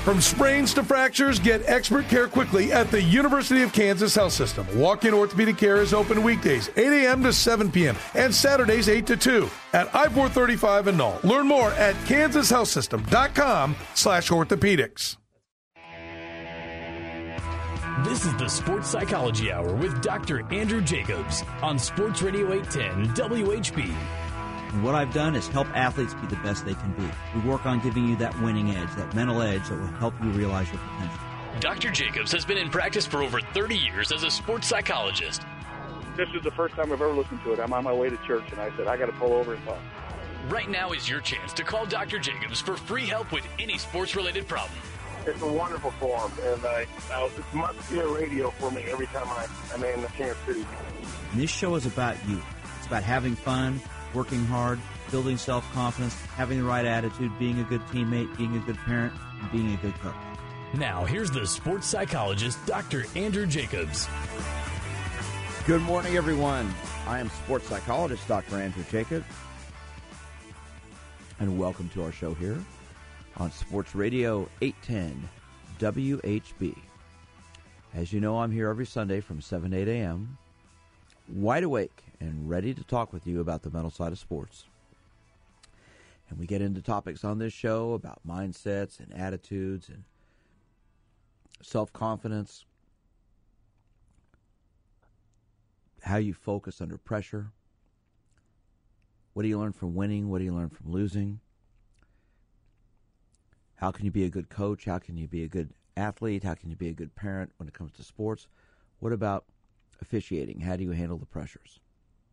From sprains to fractures, get expert care quickly at the University of Kansas Health System. Walk-in orthopedic care is open weekdays, 8 a.m. to 7 p.m., and Saturdays, 8 to 2 at I-435 in Null. Learn more at kansashealthsystem.com/orthopedics. This is the Sports Psychology Hour with Dr. Andrew Jacobs on Sports Radio 810 WHB. And what I've done is help athletes be the best they can be. We work on giving you that winning edge, that mental edge that will help you realize your potential. Dr. Jacobs has been in practice for over 30 years as a sports psychologist. This is the first time I've ever listened to it. I'm on my way to church, and I said, I got to pull over and talk. Right now is your chance to call Dr. Jacobs for free help with any sports-related problem. It's a wonderful forum, and it's must-hear radio for me every time I'm in Kansas City. And this show is about you. It's about having fun, working hard, building self-confidence, having the right attitude, being a good teammate, being a good parent, and being a good coach. Now, here's the sports psychologist, Dr. Andrew Jacobs. Good morning, everyone. I am sports psychologist, Dr. Andrew Jacobs. And welcome to our show here on Sports Radio 810 WHB. As you know, I'm here every Sunday from 7 to 8 a.m., wide awake and ready to talk with you about the mental side of sports. And we get into topics on this show about mindsets and attitudes and self-confidence, how you focus under pressure. What do you learn from winning? What do you learn from losing? How can you be a good coach? How can you be a good athlete? How can you be a good parent when it comes to sports? What about officiating? How do you handle the pressures?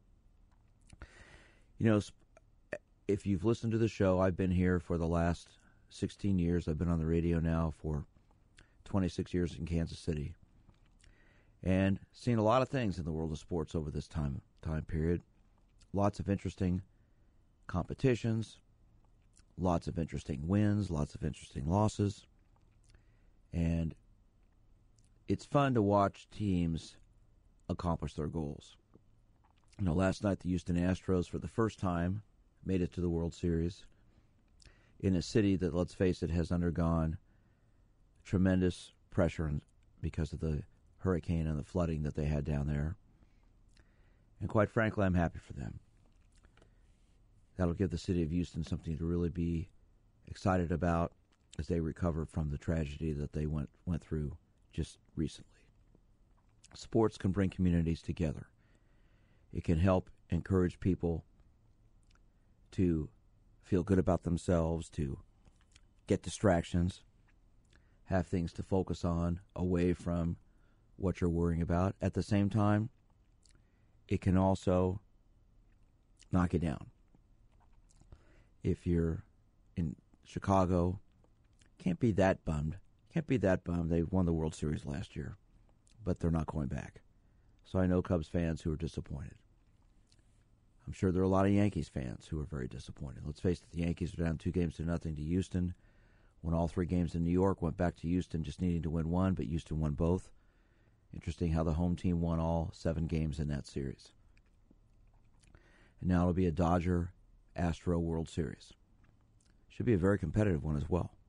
You know, if you've listened to the show, I've been here for the last 16 years. I've been on the radio now for 26 years in Kansas City. And seen a lot of things in the world of sports over this time period. Lots of interesting competitions, lots of interesting wins, lots of interesting losses. And it's fun to watch teams accomplish their goals. You know, last night the Houston Astros, for the first time, made it to the World Series in a city that, let's face it, has undergone tremendous pressure because of the hurricane and the flooding that they had down there. And quite frankly, I'm happy for them. That'll give the city of Houston something to really be excited about as they recover from the tragedy that they went through just recently. Sports can bring communities together. It can help encourage people to feel good about themselves, to get distractions, have things to focus on away from what you're worrying about. At the same time, it can also knock you down. If you're in Chicago, can't be that bummed. They won the World Series last year, but they're not going back. So I know Cubs fans who are disappointed. I'm sure there are a lot of Yankees fans who are very disappointed. Let's face it, the Yankees are down 2-0 to Houston. Won all 3 games in New York, went back to Houston just needing to win 1, but Houston won both. Interesting how the home team won all 7 games in that series. And now it'll be a Dodger-Astro World Series. Should be a very competitive one as well.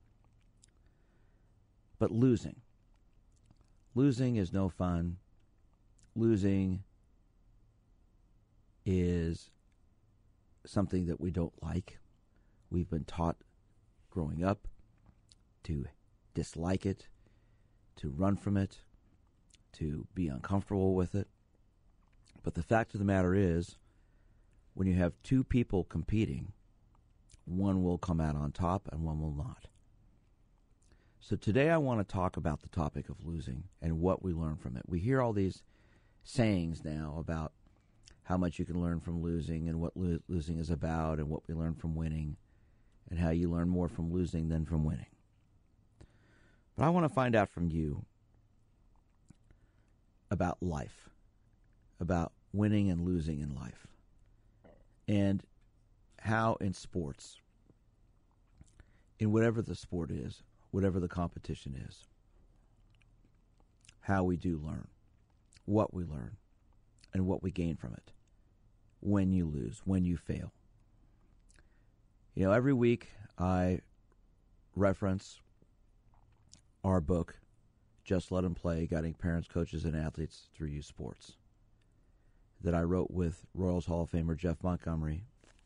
But losing is no fun. Losing is something that we don't like. We've been taught growing up to dislike it, to run from it, to be uncomfortable with it. But the fact of the matter is, when you have 2 people competing, one will come out on top and one will not. So today I want to talk about the topic of losing and what we learn from it. We hear all these sayings now about how much you can learn from losing and what losing is about and what we learn from winning and how you learn more from losing than from winning. But I want to find out from you about life, about winning and losing in life, and how in sports, in whatever the sport is, whatever the competition is, how we do learn, what we learn, and what we gain from it when you lose, when you fail. You know, every week I reference our book, Just Let 'Em Play, Guiding Parents, Coaches, and Athletes Through Youth Sports, that I wrote with Royals Hall of Famer Jeff Montgomery,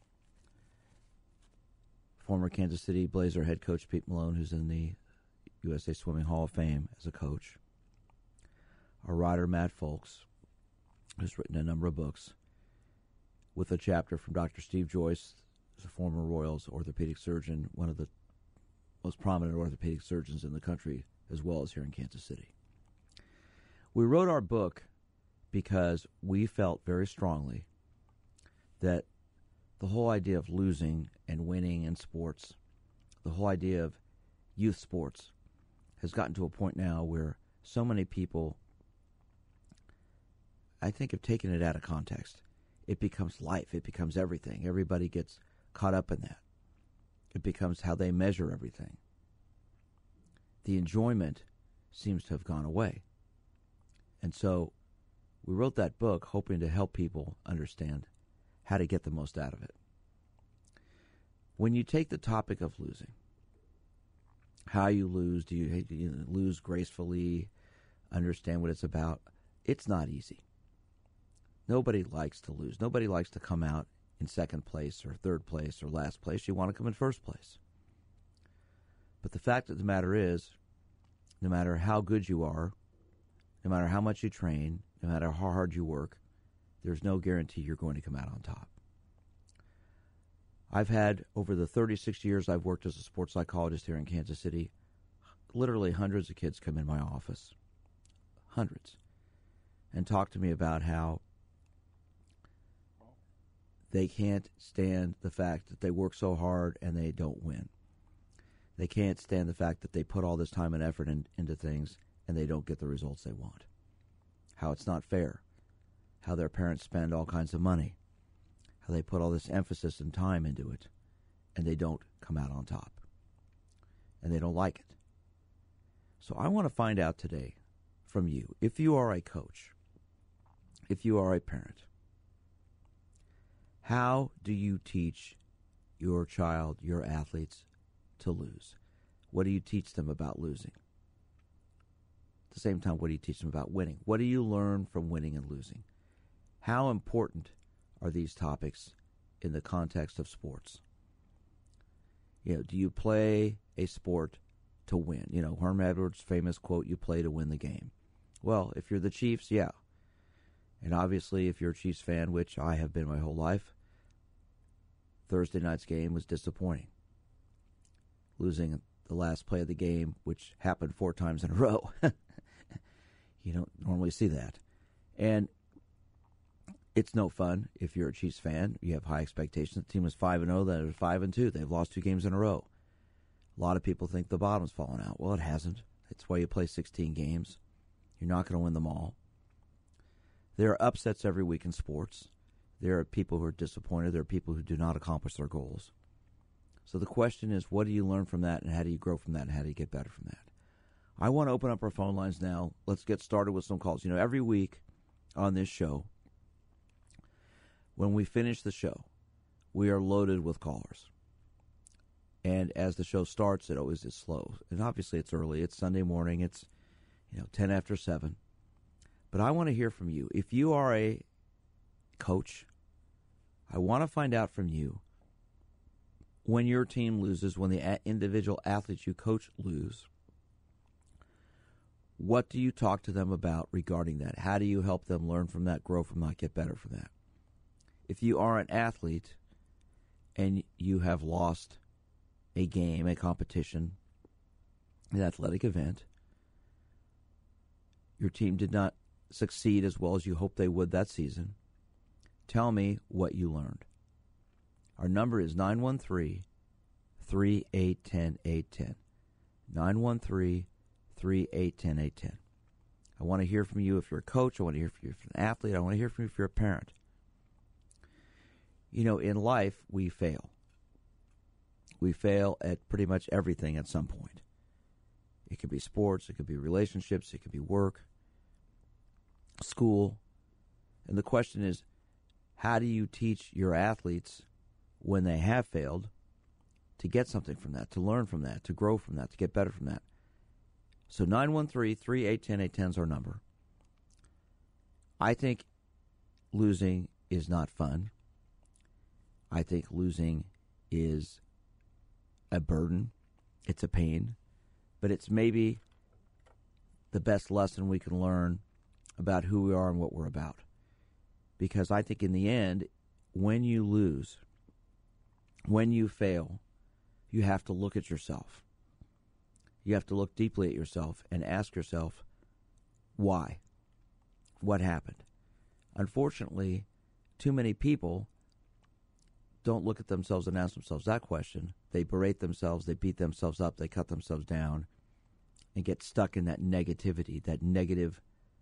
former Kansas City Blazer head coach Pete Malone, who's in the USA Swimming Hall of Fame as a coach, our writer Matt Folks, who's written a number of books, with a chapter from Dr. Steve Joyce, who's a former Royals orthopedic surgeon, one of the most prominent orthopedic surgeons in the country, as well as here in Kansas City. We wrote our book because we felt very strongly that the whole idea of losing and winning in sports, the whole idea of youth sports, has gotten to a point now where so many people, I think, have taken it out of context. It becomes life. It becomes everything. Everybody gets caught up in that. It becomes how they measure everything. The enjoyment seems to have gone away. And so we wrote that book hoping to help people understand how to get the most out of it. When you take the topic of losing, how you lose, do you lose gracefully, understand what it's about? It's not easy. Nobody likes to lose. Nobody likes to come out in second place or third place or last place. You want to come in first place. But the fact of the matter is, no matter how good you are, no matter how much you train, no matter how hard you work, there's no guarantee you're going to come out on top. I've had, over the 36 years I've worked as a sports psychologist here in Kansas City, literally hundreds of kids come in my office, hundreds, and talk to me about how they can't stand the fact that they work so hard and they don't win. They can't stand the fact that they put all this time and effort into things and they don't get the results they want. How it's not fair. How their parents spend all kinds of money. How they put all this emphasis and time into it and they don't come out on top. And they don't like it. So I want to find out today from you, if you are a coach, if you are a parent, how do you teach your child, your athletes, to lose? What do you teach them about losing? At the same time, what do you teach them about winning? What do you learn from winning and losing? How important are these topics in the context of sports? Do you play a sport to win? Herm Edwards' famous quote, "You play to win the game." Well, if you're the Chiefs, yeah. And obviously, if you're a Chiefs fan, which I have been my whole life, Thursday night's game was disappointing. Losing the last play of the game, which happened 4 times in a row. You don't normally see that. And it's no fun if you're a Chiefs fan. You have high expectations. The team was 5-0, then it was 5-2. They've lost 2 games in a row. A lot of people think the bottom's fallen out. Well, it hasn't. That's why you play 16 games. You're not going to win them all. There are upsets every week in sports. There are people who are disappointed. There are people who do not accomplish their goals. So the question is, what do you learn from that, and how do you grow from that, and how do you get better from that? I want to open up our phone lines now. Let's get started with some calls. Every week on this show, when we finish the show, we are loaded with callers. And as the show starts, it always is slow. And obviously it's early. It's Sunday morning. It's 10 after 7. But I want to hear from you. If you are a coach, I want to find out from you, when your team loses, when the individual athletes you coach lose, what do you talk to them about regarding that? How do you help them learn from that, grow from that, get better from that? If you are an athlete and you have lost a game, a competition, an athletic event, your team did not succeed as well as you hoped they would that season, tell me what you learned. Our number is 913-381-810. 913-381-810. I want to hear from you if you're a coach. I want to hear from you if you're an athlete. I want to hear from you if you're a parent. In life, we fail. We fail at pretty much everything at some point. It could be sports, it could be relationships, it could be work, school. And the question is, how do you teach your athletes when they have failed to get something from that, to learn from that, to grow from that, to get better from that? So 913-381-810 is our number. I think losing is not fun. I think losing is a burden. It's a pain. But it's maybe the best lesson we can learn about who we are and what we're about. Because I think in the end, when you lose, when you fail, you have to look at yourself. You have to look deeply at yourself and ask yourself, why? What happened? Unfortunately, too many people don't look at themselves and ask themselves that question. They berate themselves, they beat themselves up, they cut themselves down, and get stuck in that negativity, that negative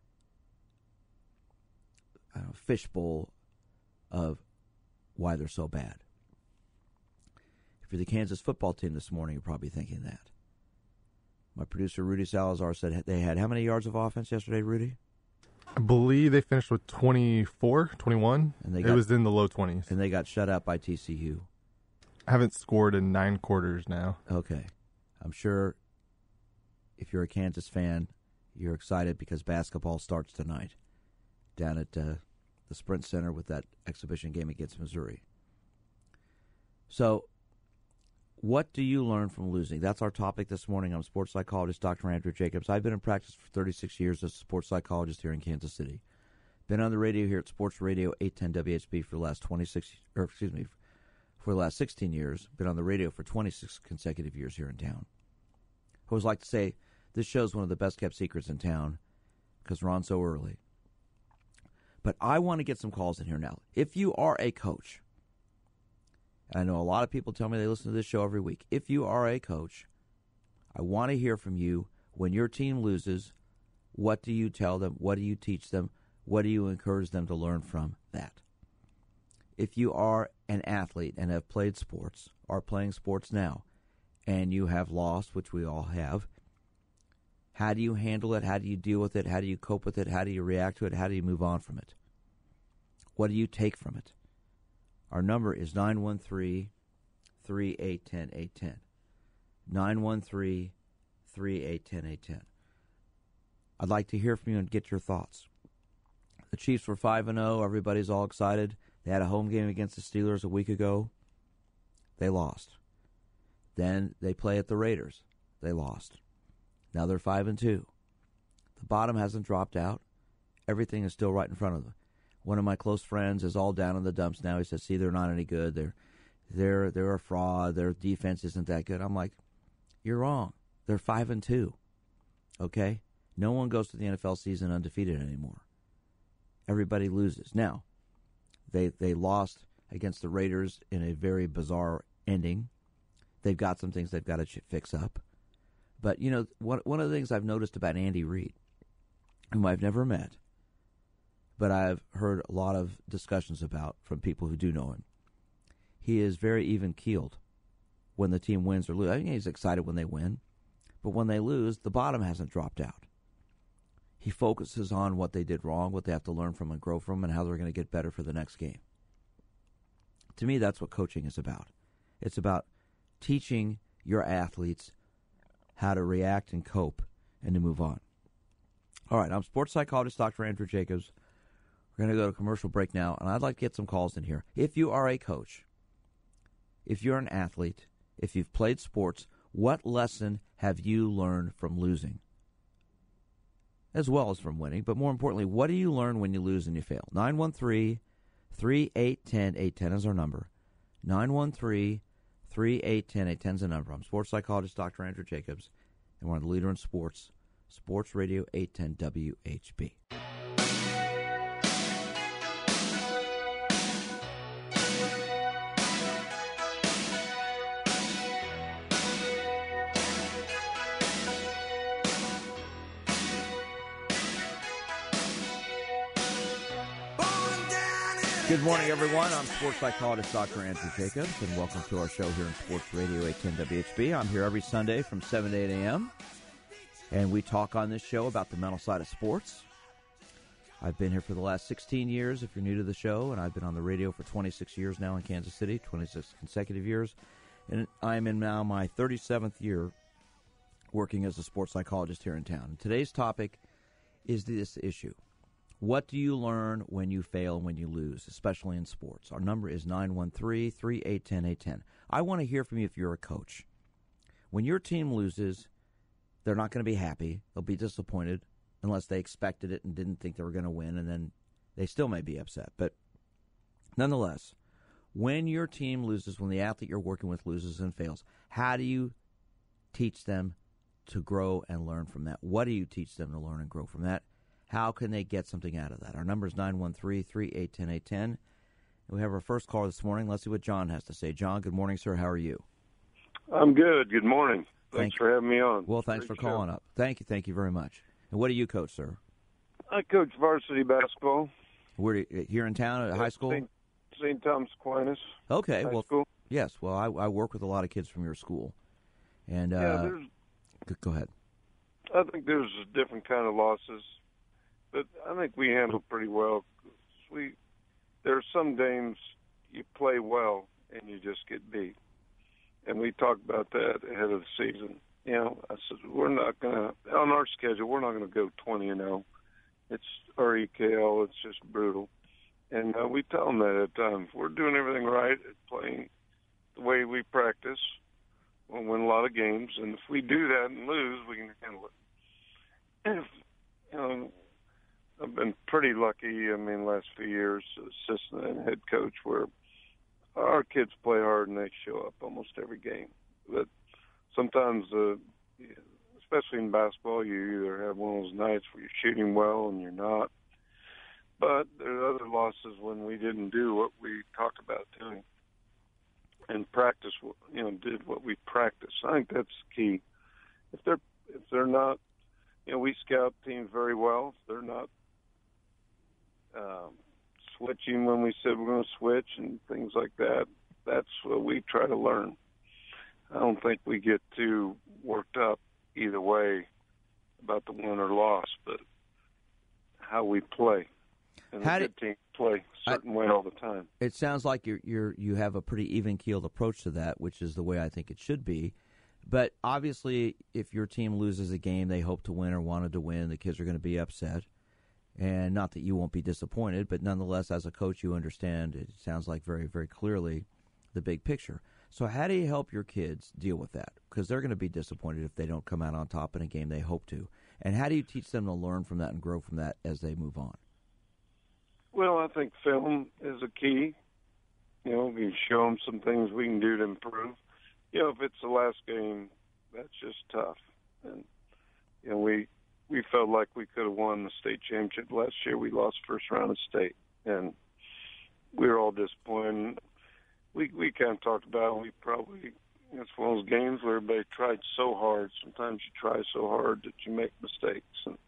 fishbowl of why they're so bad. If you're the Kansas football team this morning, you're probably thinking that. My producer, Rudy Salazar, said they had how many yards of offense yesterday, Rudy? I believe they finished with 24, 21. And it was in the low 20s. And they got shut out by TCU. I haven't scored in 9 quarters now. Okay. I'm sure if you're a Kansas fan, you're excited because basketball starts tonight down at the Sprint Center with that exhibition game against Missouri. So, what do you learn from losing? That's our topic this morning. I'm sports psychologist Dr. Andrew Jacobs. I've been in practice for 36 years as a sports psychologist here in Kansas City. Been on the radio here at Sports Radio 810 WHB for the last for the last 16 years. Been on the radio for 26 consecutive years here in town. I always like to say this show's one of the best kept secrets in town because we're on so early. But I want to get some calls in here now. If you are a coach, I know a lot of people tell me they listen to this show every week. If you are a coach, I want to hear from you. When your team loses, what do you tell them? What do you teach them? What do you encourage them to learn from that? If you are an athlete and have played sports, are playing sports now, and you have lost, which we all have, how do you handle it? How do you deal with it? How do you cope with it? How do you react to it? How do you move on from it? What do you take from it? Our number is 913-381-810. 913-381-810. I'd like to hear from you and get your thoughts. The Chiefs were 5-0. Everybody's all excited. They had a home game against the Steelers a week ago. They lost. Then they play at the Raiders. They lost. Now they're 5-2. The bottom hasn't dropped out. Everything is still right in front of them. One of my close friends is all down in the dumps now. He says, see, they're not any good. They're a fraud. Their defense isn't that good. I'm like, you're wrong. They're 5-2. Okay? No one goes to the NFL season undefeated anymore. Everybody loses. Now, they lost against the Raiders in a very bizarre ending. They've got some things they've got to fix up. But, you know, one of the things I've noticed about Andy Reid, whom I've never met, but I've heard a lot of discussions about from people who do know him, he is very even-keeled when the team wins or loses. I think he's excited when they win, but when they lose, the bottom hasn't dropped out. He focuses on what they did wrong, what they have to learn from and grow from, and how they're going to get better for the next game. To me, that's what coaching is about. It's about teaching your athletes how to react and cope and to move on. All right, I'm sports psychologist Dr. Andrew Jacobs. We're going to go to a commercial break now, and I'd like to get some calls in here. If you are a coach, if you're an athlete, if you've played sports, what lesson have you learned from losing? As well as from winning, but more importantly, what do you learn when you lose and you fail? 913-381-810 is our number. 913-381-810 is the number. I'm sports psychologist Dr. Andrew Jacobs, and we're the leader in sports, Sports Radio 810 WHB. Good morning, everyone. I'm sports psychologist Dr. Andrew Jacobs, and welcome to our show here in Sports Radio 810 WHB. I'm here every Sunday from 7 to 8 a.m., and we talk on this show about the mental side of sports. I've been here for the last 16 years, if you're new to the show, and I've been on the radio for 26 years now in Kansas City, 26 consecutive years, and I'm in now my 37th year working as a sports psychologist here in town. And today's topic is this issue. What do you learn when you fail and when you lose, especially in sports? Our number is 913-3810810. I want to hear from you if you're a coach. When your team loses, they're not going to be happy. They'll be disappointed unless they expected it and didn't think they were going to win, and then they still may be upset. But nonetheless, when your team loses, when the athlete you're working with loses and fails, how do you teach them to grow and learn from that? What do you teach them to learn and grow from that? How can they get something out of that? Our number is 913-3810810. And we have our first caller this morning. Let's see what John has to say. John, good morning, sir. How are you? I'm good. Good morning. Thanks for having me on. Well, thanks for calling up. Thank you. Thank you very much. And what do you coach, sir? I coach varsity basketball. Where here in town at high school? St. Thomas Aquinas. Okay. High school. Yes. Well, I work with a lot of kids from your school. And go ahead. I think there's different kind of losses, but I think we handle pretty well. There are some games you play well and you just get beat. And we talked about that ahead of the season. You know, I said, on our schedule, we're not going to go 20-0. It's our EKL. It's just brutal. And we tell them that at times. We're doing everything right at playing the way we practice. We'll win a lot of games. And if we do that and lose, we can handle it. And I've been pretty lucky, last few years, assistant and head coach, where our kids play hard and they show up almost every game. But sometimes, especially in basketball, you either have one of those nights where you're shooting well and you're not. But there are other losses when we didn't do what we talked about doing and practice, did what we practiced. I think that's key. If they're not, we scout teams very well. If they're not switching when we said we're going to switch and things like that, that's what we try to learn. I don't think we get too worked up either way about the win or loss, but how we play. And a good team play a certain way all the time. It sounds like you have a pretty even-keeled approach to that, which is the way I think it should be. But obviously, if your team loses a game they hope to win or wanted to win, the kids are going to be upset. And not that you won't be disappointed, but nonetheless, as a coach, you understand, it sounds like very, very clearly, the big picture. So how do you help your kids deal with that? Because they're going to be disappointed if they don't come out on top in a game they hope to. And how do you teach them to learn from that and grow from that as they move on? Well, I think film is a key. We can show them some things we can do to improve. If it's the last game, that's just tough. And, we felt like we could have won the state championship last year. We lost first round of state, and we were all disappointed. We kind of talked about it. We probably, it's one of those games where everybody tried so hard. Sometimes you try so hard that you make mistakes.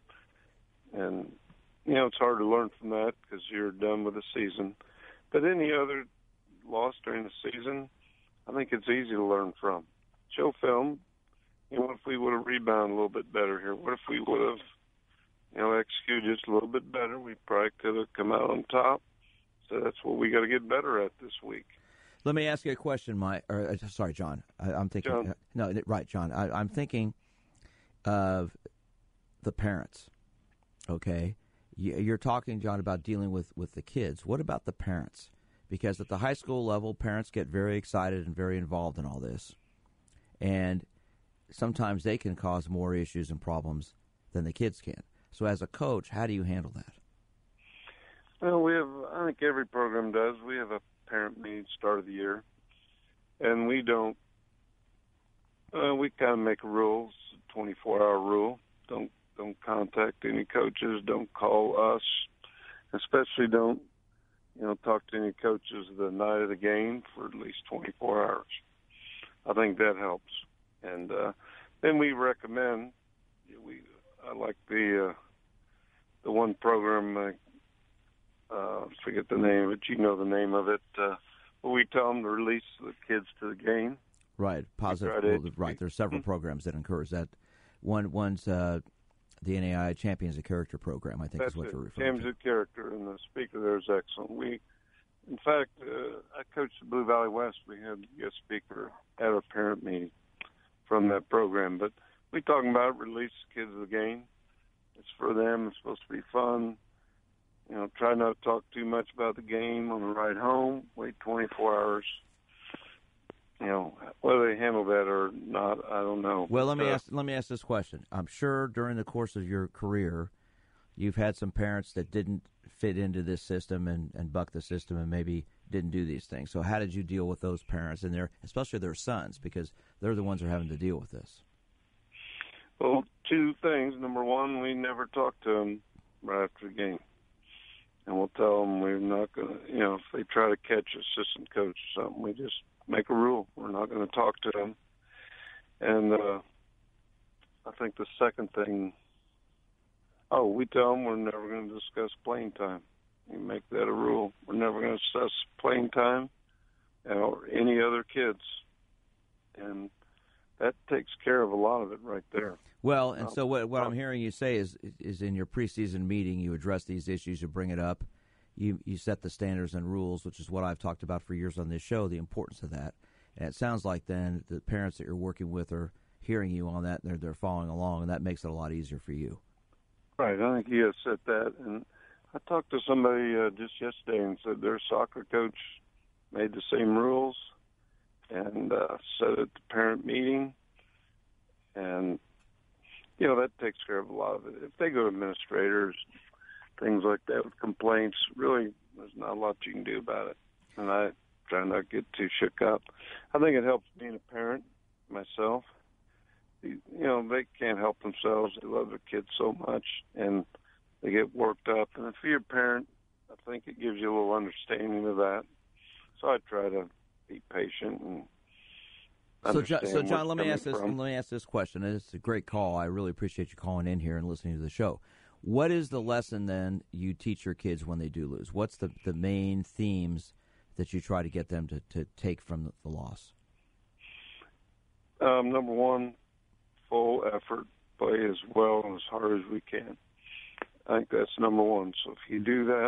And it's hard to learn from that because you're done with the season. But any other loss during the season, I think it's easy to learn from. Show film. What if we would have rebounded a little bit better here? What if we would have, executed just a little bit better? We probably could have come out on top. So that's what we got to get better at this week. Let me ask you a question, John. I'm thinking. John. No, right, John. I'm thinking of the parents. Okay, you're talking, John, about dealing with the kids. What about the parents? Because at the high school level, parents get very excited and very involved in all this, and sometimes they can cause more issues and problems than the kids can. So as a coach, how do you handle that? Well, I think every program does. We have a parent meeting start of the year, and we don't, we kind of make rules, 24-hour rule. Don't contact any coaches. Don't call us. Especially don't, talk to any coaches the night of the game for at least 24 hours. I think that helps. And then we recommend. I like the one program. I forget the name of it. You know the name of it. But we tell them to release the kids to the game. Right, positive. Right, there's several programs that encourage that. One's the NAI Champions of Character program. I think That's is what it. you're referring Champions of Character, and the speaker there is excellent. In fact, I coached the Blue Valley West. We had a guest speaker at our parent meeting from that program. But we talking about release the kids of the game. It's for them. It's supposed to be fun. You know, try not to talk too much about the game on the ride home. Wait 24 hours. You know, whether they handle that or not, I don't know. Well, let me ask this question. I'm sure during the course of your career, you've had some parents that didn't fit into this system and buck the system and maybe didn't do these things. So how did you deal with those parents and especially their sons, because they're the ones who are having to deal with this? Well, two things. Number one, we never talk to them right after the game. And we'll tell them we're not going to, you know, if they try to catch assistant coach or something, we just make a rule. We're not going to talk to them. And I think the second thing, we tell them we're never going to discuss playing time. We make that a rule. We're never going to discuss playing time or any other kids. And that takes care of a lot of it right there. Well, and so what I'm hearing you say is in your preseason meeting, you address these issues, you bring it up, you set the standards and rules, which is what I've talked about for years on this show, the importance of that. And it sounds like then the parents that you're working with are hearing you on that, and they're following along, and that makes it a lot easier for you. Right. I think he has said that. And I talked to somebody just yesterday and said their soccer coach made the same rules and said at the parent meeting. And, you know, that takes care of a lot of it. If they go to administrators, things like that with complaints, really there's not a lot you can do about it. And I try not to get too shook up. I think it helps being a parent myself. You know, they can't help themselves. They love their kids so much, and they get worked up. And if you're a parent, I think it gives you a little understanding of that. So I try to be patient and understand. So John, let me ask this question. It's a great call. I really appreciate you calling in here and listening to the show. What is the lesson then you teach your kids when they do lose? What's the main themes that you try to get them to take from the loss? Number one, full effort, play as well and as hard as we can. I think that's number one. So if you do that,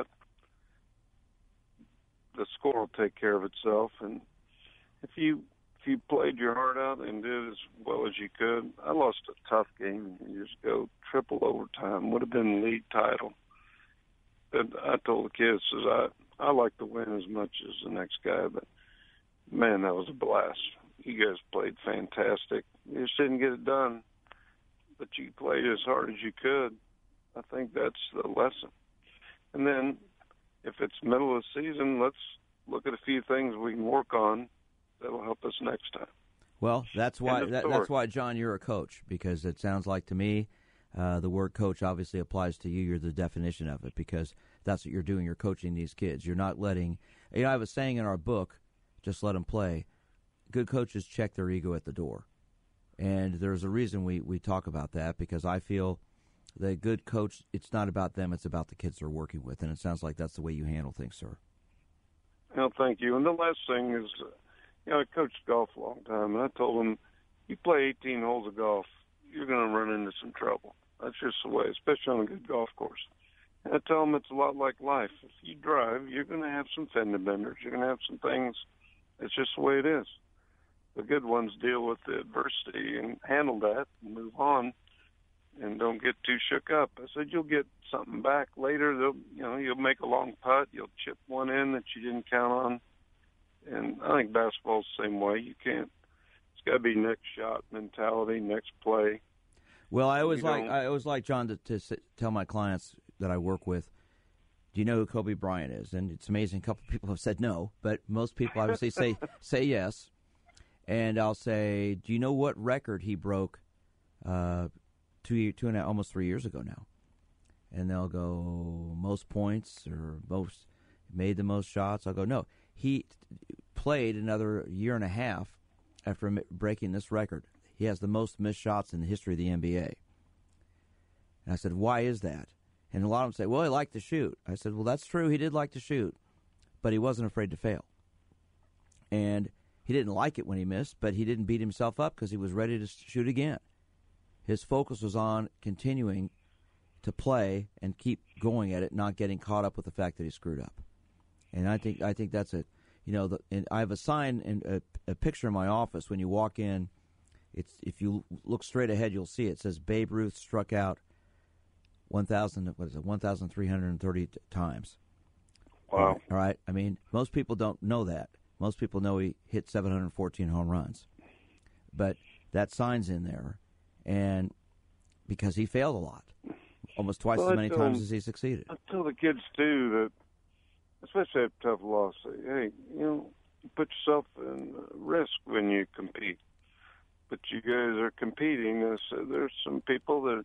the score will take care of itself. And if you played your heart out and did as well as you could, I lost a tough game years ago, triple overtime, would have been the league title. But I told the kids, I like to win as much as the next guy, but man, that was a blast. You guys played fantastic. You just didn't get it done, but you played as hard as you could. I think that's the lesson. And then if it's middle of the season, let's look at a few things we can work on that'll help us next time. Well, that's why, John, you're a coach, because it sounds like to me the word coach obviously applies to you. You're the definition of it, because that's what you're doing. You're coaching these kids. You're not letting – I have a saying in our book, Just Let Them Play, good coaches check their ego at the door. And there's a reason we talk about that, because I feel the good coach, it's not about them, it's about the kids they're working with. And it sounds like that's the way you handle things, sir. Well, thank you. And the last thing is, I coached golf a long time, and I told them, you play 18 holes of golf, you're going to run into some trouble. That's just the way, especially on a good golf course. And I tell them it's a lot like life. If you drive, you're going to have some fender benders. You're going to have some things. It's just the way it is. The good ones deal with the adversity and handle that and move on and don't get too shook up. I said, you'll get something back later. You'll make a long putt. You'll chip one in that you didn't count on. And I think basketball's the same way. You can't. It's got to be next shot mentality, next play. Well, I always like John to tell my clients that I work with, do you know who Kobe Bryant is? And it's amazing. A couple of people have said no, but most people obviously say yes. And I'll say, do you know what record he broke almost 3 years ago now? And they'll go, most points or made the most shots. I'll go, no. He played another year and a half after breaking this record. He has the most missed shots in the history of the NBA. And I said, why is that? And a lot of them say, well, he liked to shoot. I said, well, that's true. He did like to shoot, but he wasn't afraid to fail. And he didn't like it when he missed, but he didn't beat himself up because he was ready to shoot again. His focus was on continuing to play and keep going at it, not getting caught up with the fact that he screwed up. And I think that's and I have a sign and a picture in my office when you walk in. if you look straight ahead, you'll see it says Babe Ruth struck out 1,330 times. Wow. All right. I mean, most people don't know that. Most people know he hit 714 home runs, but that sign's in there, and because he failed a lot, almost twice as many times as he succeeded. I tell the kids too that, especially after tough loss, say, hey, put yourself in risk when you compete. But you guys are competing. So there's some people that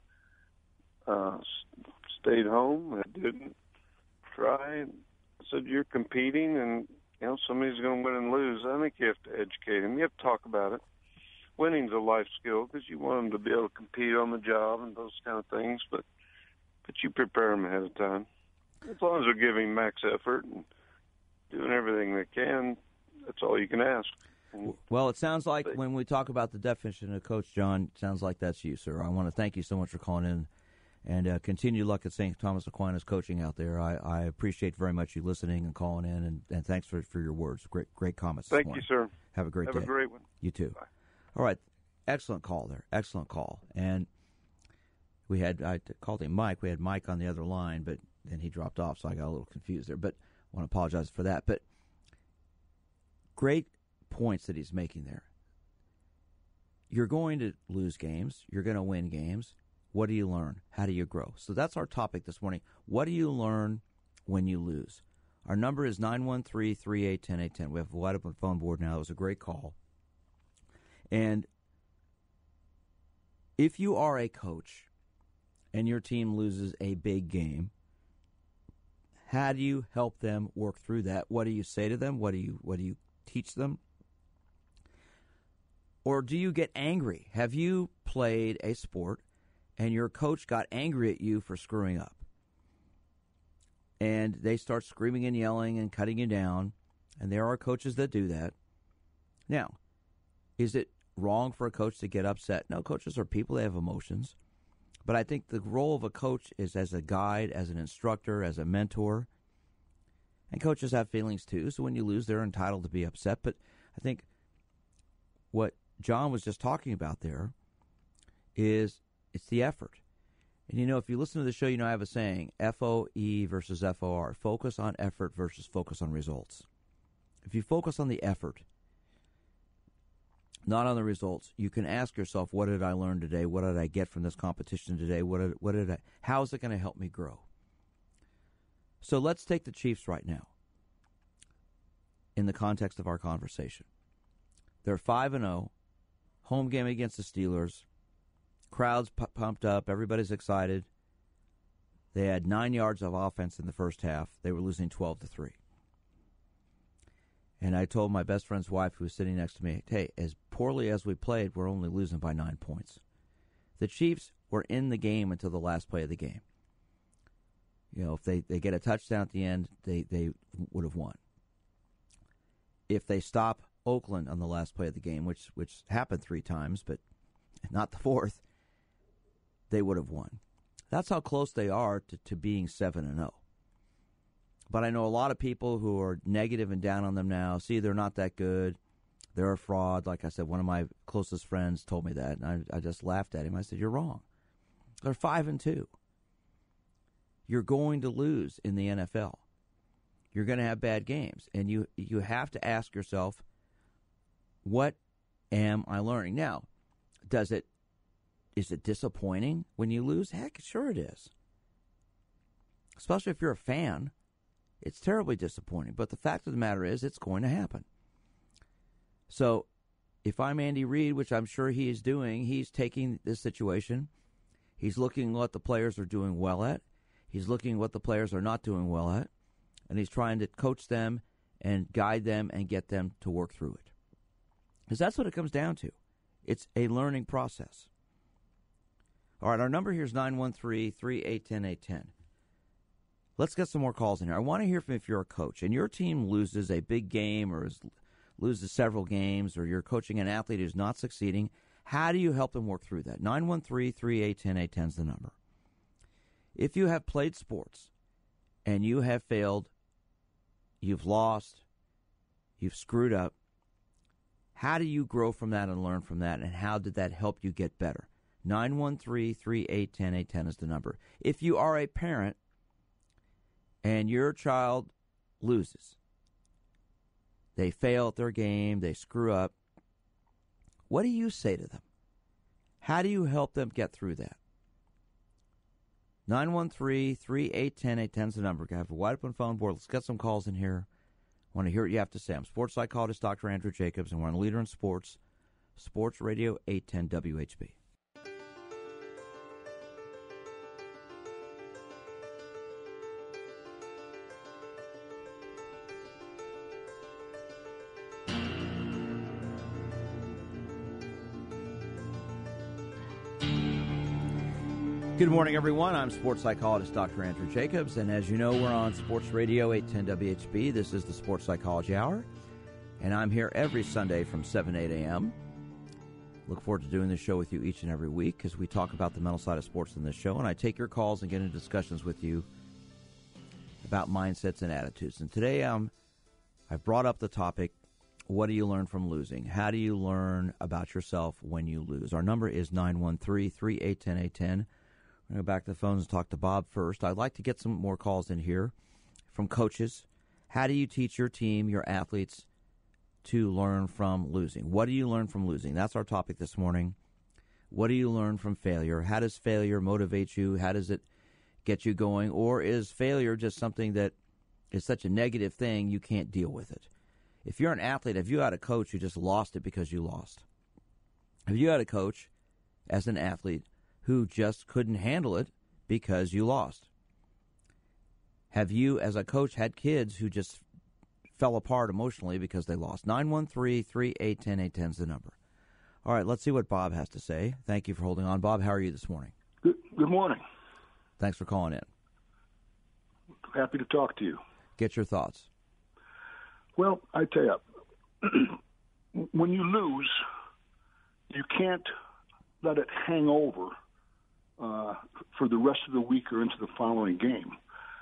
stayed home that didn't try. I said, you're competing, and somebody's going to win and lose. I think you have to educate them. You have to talk about it. Winning's a life skill because you want them to be able to compete on the job and those kind of things. But you prepare them ahead of time. As long as they're giving max effort and doing everything they can, that's all you can ask. Well, it sounds like when we talk about the definition of coach, John, it sounds like that's you, sir. I want to thank you so much for calling in, and continued luck at St. Thomas Aquinas coaching out there. I appreciate very much you listening and calling in, and thanks for your words. Great comments this morning. Thank you, sir. Have a great day. Have a great one. You too. Bye. All right. Excellent call there. Excellent call. And I called him Mike. We had Mike on the other line, but then he dropped off, so I got a little confused there. But I want to apologize for that. But great points that he's making there. You're going to lose games. You're going to win games. What do you learn? How do you grow? So that's our topic this morning. What do you learn when you lose? Our number is 913-381-0810. We have a wide open phone board now. It was a great call. And if you are a coach and your team loses a big game, how do you help them work through that? What do you say to them? What do you teach them? Or do you get angry? Have you played a sport and your coach got angry at you for screwing up? And they start screaming and yelling and cutting you down, and there are coaches that do that. Now, is it wrong for a coach to get upset? No, coaches are people. They have emotions. But I think the role of a coach is as a guide, as an instructor, as a mentor. And coaches have feelings too, so when you lose, they're entitled to be upset. But I think what John was just talking about there is it's the effort. And, if you listen to the show, I have a saying, FOE versus FOR, focus on effort versus focus on results. If you focus on the effort, not on the results, you can ask yourself, what did I learn today? What did I get from this competition today? How is it going to help me grow? So let's take the Chiefs right now in the context of our conversation. They're 5-0, home game against the Steelers. Crowd's pumped up. Everybody's excited. They had 9 yards of offense in the first half. They were losing 12-3. And I told my best friend's wife, who was sitting next to me, hey, as poorly as we played, we're only losing by 9 points. The Chiefs were in the game until the last play of the game. If they get a touchdown at the end, they would have won. If they stop Oakland on the last play of the game, which happened 3 times, but not the fourth, they would have won. That's how close they are to being 7-0. But I know a lot of people who are negative and down on them now. See, they're not that good. They're a fraud. Like I said, one of my closest friends told me that, and I just laughed at him. I said, you're wrong. They're 5-2. You're going to lose in the NFL. You're going to have bad games. And you have to ask yourself, what am I learning? Now, is it disappointing when you lose? Heck, sure it is. Especially if you're a fan. It's terribly disappointing. But the fact of the matter is, it's going to happen. So if I'm Andy Reid, which I'm sure he is doing, he's taking this situation. He's looking at what the players are doing well at. He's looking at what the players are not doing well at. And he's trying to coach them and guide them and get them to work through it. Because that's what it comes down to. It's a learning process. All right, our number here is 913-381-0810. Let's get some more calls in here. I want to hear from if you're a coach and your team loses a big game or loses several games, or you're coaching an athlete who's not succeeding. How do you help them work through that? 913-381-0810 is the number. If you have played sports and you have failed, you've lost, you've screwed up, How do you grow from that and learn from that, and how did that help you get better? 913-381-0810 is the number. If you are a parent and your child loses, they fail at their game, they screw up, what do you say to them? How do you help them get through that? 913-381-0810 is the number. I have a wide open phone board. Let's get some calls in here. I want to hear what you have to say. I'm sports psychologist Dr. Andrew Jacobs, and we're on Leader in Sports, Sports Radio 810 WHB. Good morning, everyone. I'm sports psychologist Dr. Andrew Jacobs, and as you know, we're on Sports Radio 810 WHB. This is the Sports Psychology Hour, and I'm here every Sunday from 7 to 8 a.m. Look forward to doing this show with you each and every week because we talk about the mental side of sports in this show, and I take your calls and get into discussions with you about mindsets and attitudes. And today I've brought up the topic, what do you learn from losing? How do you learn about yourself when you lose? Our number is 913-381-0810. I'm going to go back to the phones and talk to Bob first. I'd like to get some more calls in here from coaches. How do you teach your team, your athletes, to learn from losing? What do you learn from losing? That's our topic this morning. What do you learn from failure? How does failure motivate you? How does it get you going? Or is failure just something that is such a negative thing you can't deal with it? If you're an athlete, have you had a coach who just lost it because you lost? Have you had a coach as an athlete who just couldn't handle it because you lost? Have you, as a coach, had kids who just fell apart emotionally because they lost? 913-381-0810 is the number. All right, let's see what Bob has to say. Thank you for holding on. Bob, how are you this morning? Good morning. Thanks for calling in. Happy to talk to you. Get your thoughts. Well, I tell you, when you lose, you can't let it hang over for the rest of the week or into the following game.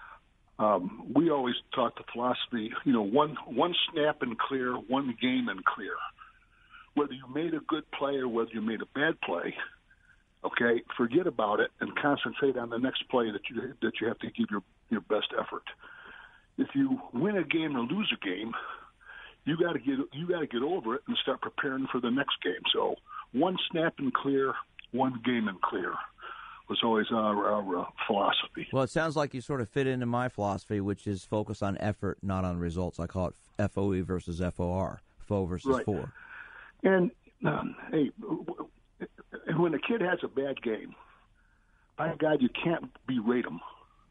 We always taught the philosophy, one snap and clear, one game and clear. Whether you made a good play or whether you made a bad play, okay, forget about it and concentrate on the next play that you have to give your best effort. If you win a game or lose a game, you got to get over it and start preparing for the next game. So one snap and clear, one game and clear was always our philosophy. Well, it sounds like you sort of fit into my philosophy, which is focus on effort, not on results. I call it FOE versus FOR, FO versus right. FOR. And, hey, when a kid has a bad game, by God, you can't berate them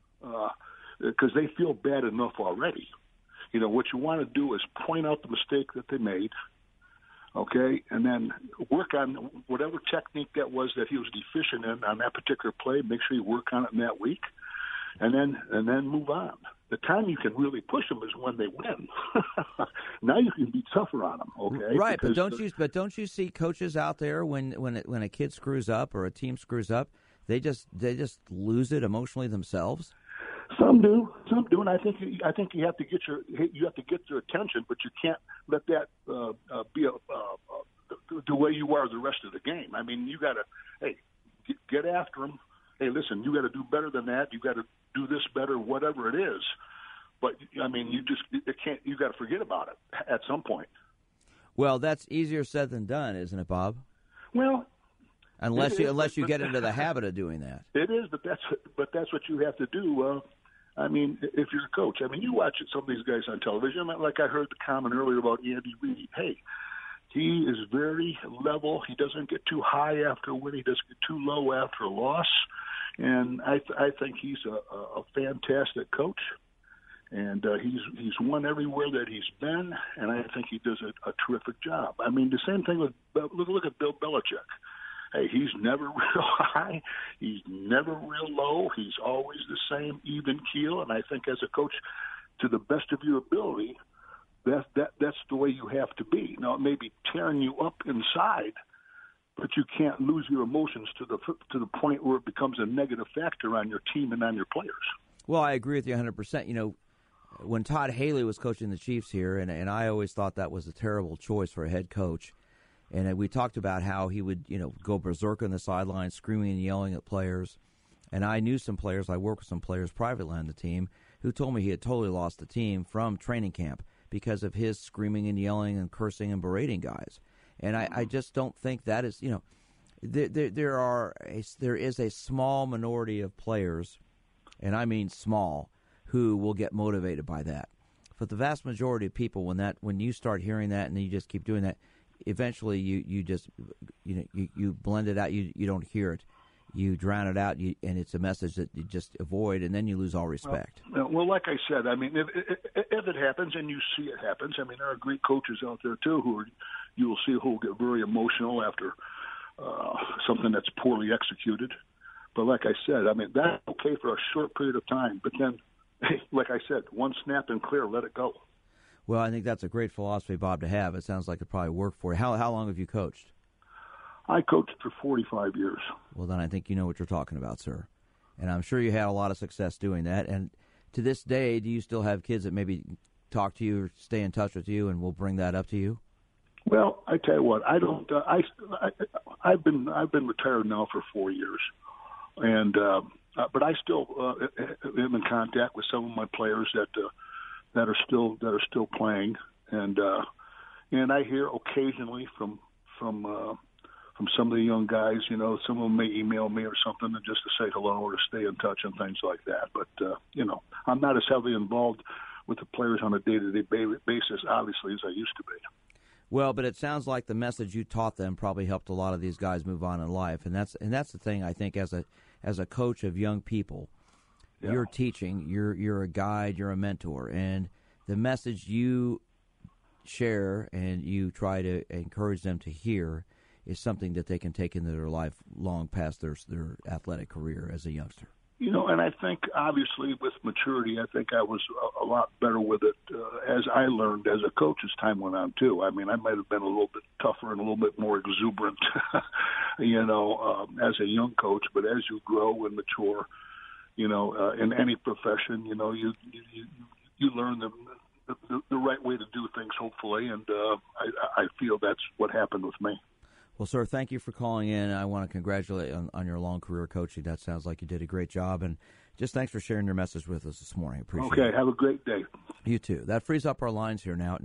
because they feel bad enough already. What you want to do is point out the mistake that they made, okay, and then work on whatever technique that was that he was deficient in on that particular play. Make sure you work on it in that week, and then move on. The time you can really push them is when they win. Now you can be tougher on them, okay? Right, but don't you see coaches out there when a kid screws up or a team screws up, they just lose it emotionally themselves? Some do, and I think you have to get their attention, but you can't let that be the way you are the rest of the game. I mean, you got to get after them. Hey, listen, you got to do better than that. You got to do this better, whatever it is. But I mean, you got to forget about it at some point. Well, that's easier said than done, isn't it, Bob? Well. Unless you get into the habit of doing that. It is, but that's what you have to do. I mean, if you're a coach, I mean, you watch some of these guys on television. Like I heard the comment earlier about Andy Reid. Hey, he is very level. He doesn't get too high after a win. He doesn't get too low after a loss. And I think he's a fantastic coach. And he's won everywhere that he's been, and I think he does a terrific job. I mean, the same thing with look at Bill Belichick. Hey, he's never real high. He's never real low. He's always the same even keel. And I think as a coach, to the best of your ability, that's the way you have to be. Now, it may be tearing you up inside, but you can't lose your emotions to the point where it becomes a negative factor on your team and on your players. Well, I agree with you 100%. When Todd Haley was coaching the Chiefs here, and I always thought that was a terrible choice for a head coach, And we talked about how he would, go berserk on the sidelines, screaming and yelling at players. And I knew some players, I worked with some players privately on the team, who told me he had totally lost the team from training camp because of his screaming and yelling and cursing and berating guys. And I just don't think that is, there is a small minority of players, and I mean small, who will get motivated by that. But the vast majority of people, when you start hearing that and then you just keep doing that, eventually you just you blend it out. You don't hear it. You drown it out, and it's a message that you just avoid, and then you lose all respect. Well, like I said, I mean, if it happens and you see it happens, I mean, there are great coaches out there too you will see who will get very emotional after something that's poorly executed. But like I said, I mean, that's okay for a short period of time. But then, hey, like I said, one snap and clear, let it go. Well, I think that's a great philosophy, Bob, to have. It sounds like it probably worked for you. How long have you coached? I coached for 45 years. Well, then I think you know what you're talking about, sir. And I'm sure you had a lot of success doing that. And to this day, do you still have kids that maybe talk to you or stay in touch with you, and we'll bring that up to you? Well, I tell you what, I don't. I've been retired now for 4 years, and but I still am in contact with some of my players that are still playing, and I hear occasionally from some of the young guys. Some of them may email me or something just to say hello or to stay in touch and things like that. But I'm not as heavily involved with the players on a day-to-day basis, obviously, as I used to be. Well, but it sounds like the message you taught them probably helped a lot of these guys move on in life, and that's the thing. I think as a coach of young people, yeah. You're teaching, you're a guide, you're a mentor, and the message you share and you try to encourage them to hear is something that they can take into their life long past their athletic career as a youngster. And I think, obviously, with maturity, I think I was a lot better with it as I learned as a coach as time went on, too. I mean, I might have been a little bit tougher and a little bit more exuberant, as a young coach. But as you grow and mature, in any profession, you learn the right way to do things, hopefully. And I feel that's what happened with me. Well, sir, thank you for calling in. I want to congratulate you on your long career coaching. That sounds like you did a great job. And just thanks for sharing your message with us this morning. Appreciate it. Okay, have a great day. You too. That frees up our lines here now at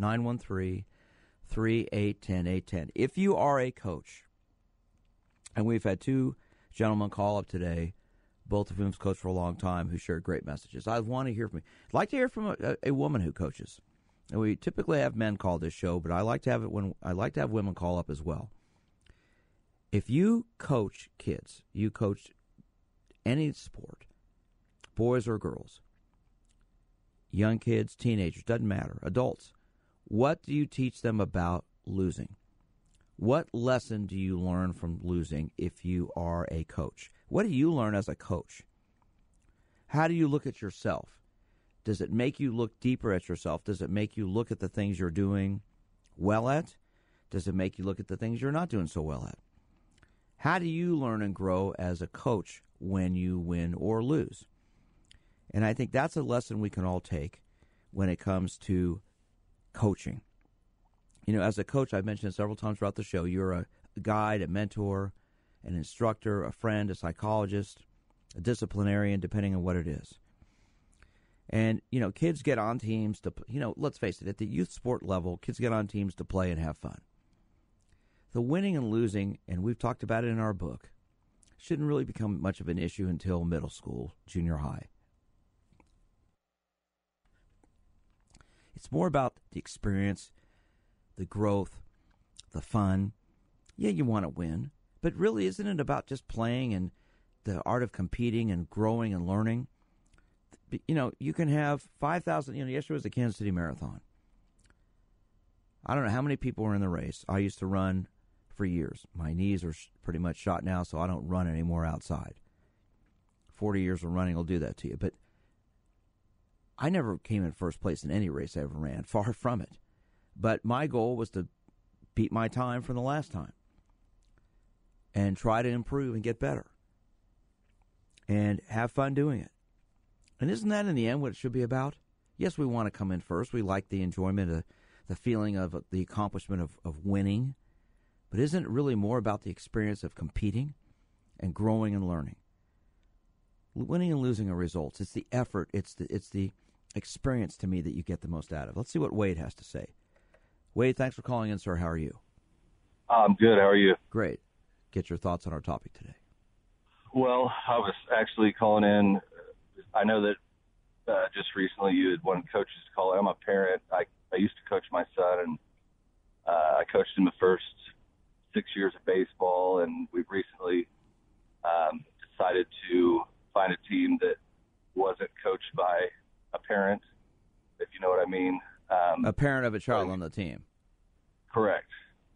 913-381-810. If you are a coach, and we've had two gentlemen call up today, both of whom have coached for a long time, who shared great messages. I want to hear from you. I'd like to hear from a woman who coaches. And we typically have men call this show, but I like to have women call up as well. If you coach kids, you coach any sport, boys or girls, young kids, teenagers, doesn't matter, adults, what do you teach them about losing? What lesson do you learn from losing if you are a coach? What do you learn as a coach? How do you look at yourself? Does it make you look deeper at yourself? Does it make you look at the things you're doing well at? Does it make you look at the things you're not doing so well at? How do you learn and grow as a coach when you win or lose? And I think that's a lesson we can all take when it comes to coaching. As a coach, I've mentioned it several times throughout the show, you're a guide, a mentor, an instructor, a friend, a psychologist, a disciplinarian, depending on what it is. And, kids get on teams to, let's face it, at the youth sport level, kids get on teams to play and have fun. The winning and losing, and we've talked about it in our book, shouldn't really become much of an issue until middle school, junior high. It's more about the experience, the growth, the fun. Yeah, you want to win, but really isn't it about just playing and the art of competing and growing and learning? You can have 5,000, yesterday was the Kansas City Marathon. I don't know how many people were in the race. I used to run for years. My knees are pretty much shot now, so I don't run anymore outside. 40 years of running will do that to you. But I never came in first place in any race I ever ran, far from it. But my goal was to beat my time from the last time and try to improve and get better and have fun doing it. And isn't that in the end what it should be about? Yes, we want to come in first. We like the enjoyment, the feeling of the accomplishment of winning. But isn't it really more about the experience of competing and growing and learning? Winning and losing are results. It's the effort. It's the experience to me that you get the most out of. Let's see what Wade has to say. Wade, thanks for calling in, sir. How are you? I'm good. How are you? Great. Get your thoughts on our topic today. Well, I was actually calling in. I know that just recently you had wanted coaches to call in. I'm a parent. I used to coach my son, and I coached him the first 6 years of baseball, and we've recently decided to find a team that wasn't coached by a parent, if you know what I mean. A parent of a child on the team. Correct.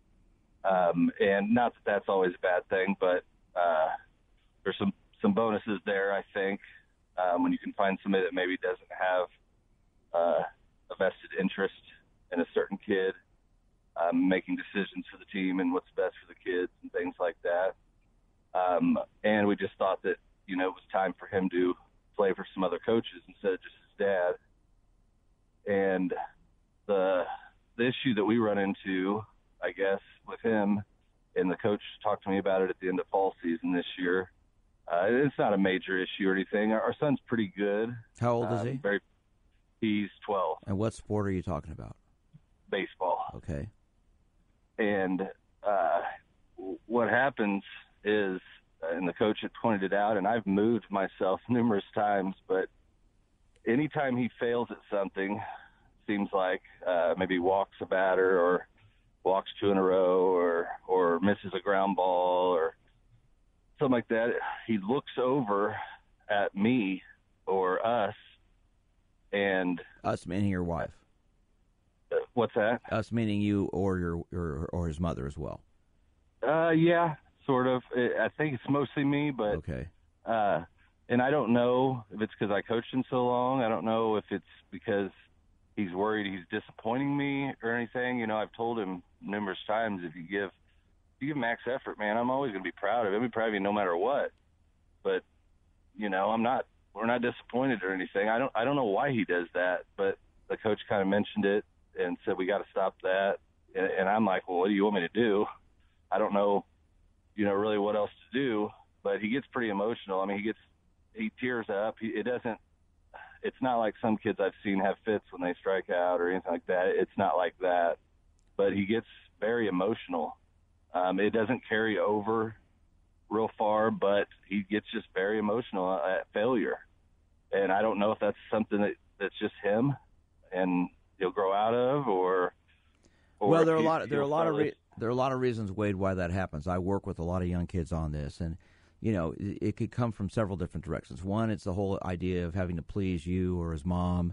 And not that that's always a bad thing, but there's some bonuses there, I think, when you can find somebody that maybe doesn't have a vested interest in a certain kid, making decisions for the team and what's best for the kids and things like that. And we just thought that, it was time for him to play for some other coaches instead of just his dad. And the issue that we run into, I guess, with him, and the coach talked to me about it at the end of fall season this year. It's not a major issue or anything. Our son's pretty good. How old is he? He's 12. And what sport are you talking about? Baseball. Okay. And what happens is, and the coach had pointed it out, and I've moved myself numerous times, but anytime he fails at something, seems like maybe walks a batter or walks 2 in a row or misses a ground ball or something like that, he looks over at me or us, and us meaning your wife. What's that? Us meaning you or your or his mother as well. Yeah, sort of. I think it's mostly me, but okay. And I don't know if it's because I coached him so long. I don't know if it's because he's worried he's disappointing me or anything. I've told him numerous times, if you give max effort, man, I'm always going to be proud of him. I'll be proud of you no matter what. But, we're not disappointed or anything. I don't know why he does that, but the coach kind of mentioned it and said, we got to stop that. And I'm like, well, what do you want me to do? I don't know, really what else to do, but he gets pretty emotional. I mean, he tears up. It's not like some kids I've seen have fits when they strike out or anything like that. It's not like that, but he gets very emotional. It doesn't carry over real far, but he gets just very emotional at failure. And I don't know if that's something that's just him and he'll grow out of, or well, there are a lot of reasons, Wade, why that happens. I work with a lot of young kids on this, and it could come from several different directions. One, it's the whole idea of having to please you or his mom.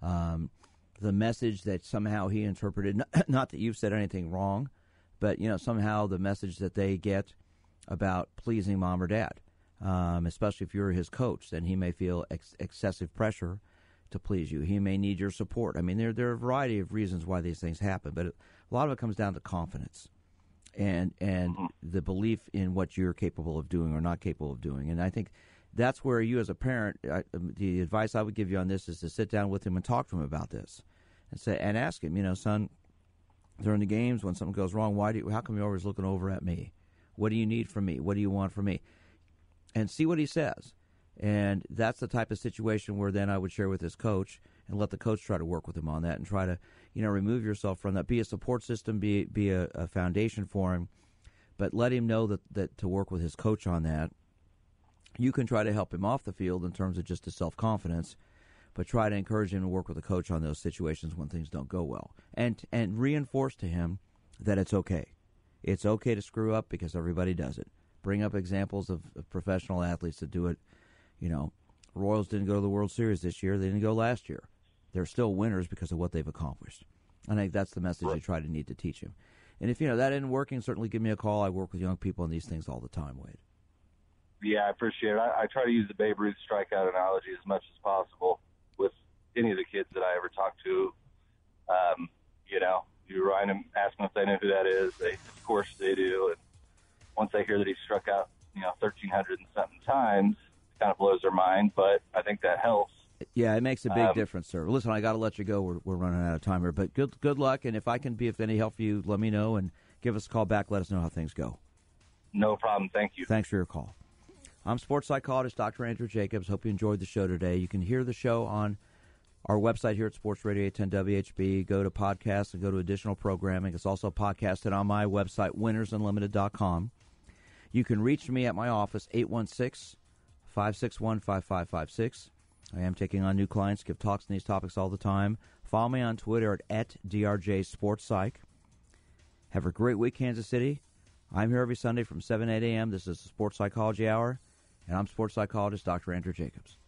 The message that somehow he interpreted, not that you've said anything wrong, but somehow the message that they get about pleasing mom or dad, especially if you're his coach, then he may feel excessive pressure to please you. He may need your support. I mean, there are a variety of reasons why these things happen, but a lot of it comes down to confidence and the belief in what you're capable of doing or not capable of doing. And I think that's where you as a parent, the advice I would give you on this is to sit down with him and talk to him about this and ask him, son, during the games when something goes wrong, how come you're always looking over at me? What do you need from me? What do you want from me? And see what he says. And that's the type of situation where then I would share with his coach and let the coach try to work with him on that and try to, remove yourself from that. Be a support system, be a foundation for him, but let him know that to work with his coach on that. You can try to help him off the field in terms of just his self-confidence, but try to encourage him to work with a coach on those situations when things don't go well. And reinforce to him that it's okay. It's okay to screw up because everybody does it. Bring up examples of professional athletes that do it. Royals didn't go to the World Series this year. They didn't go last year. They're still winners because of what they've accomplished. I think that's the message you need to teach him. And if that isn't working, certainly give me a call. I work with young people on these things all the time, Wade. Yeah, I appreciate it. I try to use the Babe Ruth strikeout analogy as much as possible with any of the kids that I ever talk to. You write them, ask them if they know who that is. Of course they do. And once they hear that he struck out, 1,300 and something times, it kind of blows their mind. But I think that helps. Yeah, it makes a big difference, sir. Listen, I got to let you go. We're running out of time here. But good luck. And if I can be of any help for you, let me know and give us a call back. Let us know how things go. No problem. Thank you. Thanks for your call. I'm sports psychologist Dr. Andrew Jacobs. Hope you enjoyed the show today. You can hear the show on our website here at Sports Radio 810 WHB. Go to podcasts and go to additional programming. It's also podcasted on my website, winnersunlimited.com. You can reach me at my office, 816-561-5556. I am taking on new clients, give talks on these topics all the time. Follow me on Twitter at DRJSportsPsych. Have a great week, Kansas City. I'm here every Sunday from 7 to 8 a.m. This is the Sports Psychology Hour, and I'm sports psychologist Dr. Andrew Jacobs.